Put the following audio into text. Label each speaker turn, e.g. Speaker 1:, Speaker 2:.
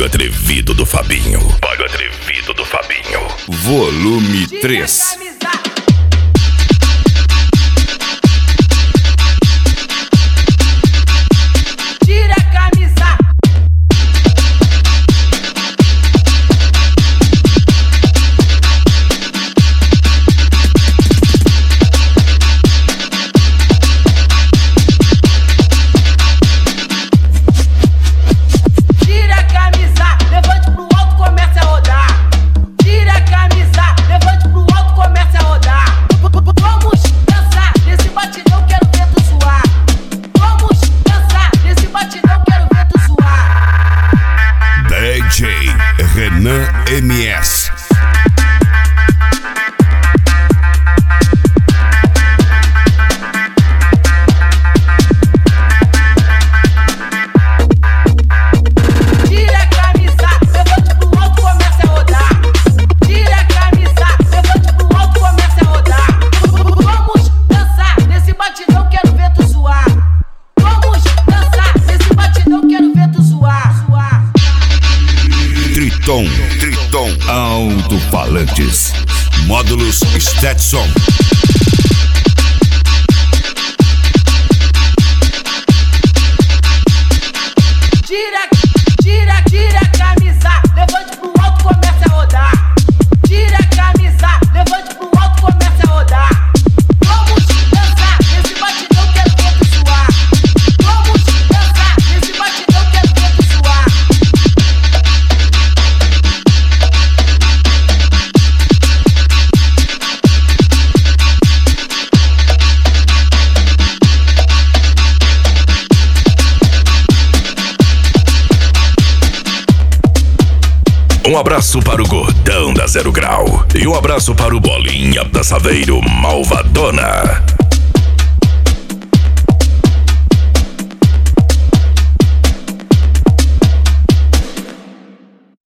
Speaker 1: Atrevido do Fabinho. Pago Atrevido do Fabinho. Volume 3. Renan MS. Triton Alto-Falantes. Módulos Stetson.
Speaker 2: Tira a camisa, levante pro alto, comece a rodar. Tira a camisa, levante pro alto, comece a rodar. Vamos dançar nesse batidão, quero ver tu suar. Vamos dançar nesse batidão, quero ver tu suar.
Speaker 1: Um abraço para o Gordão da Zero Grau. E um abraço para o Bolinha da Saveiro Malvadona.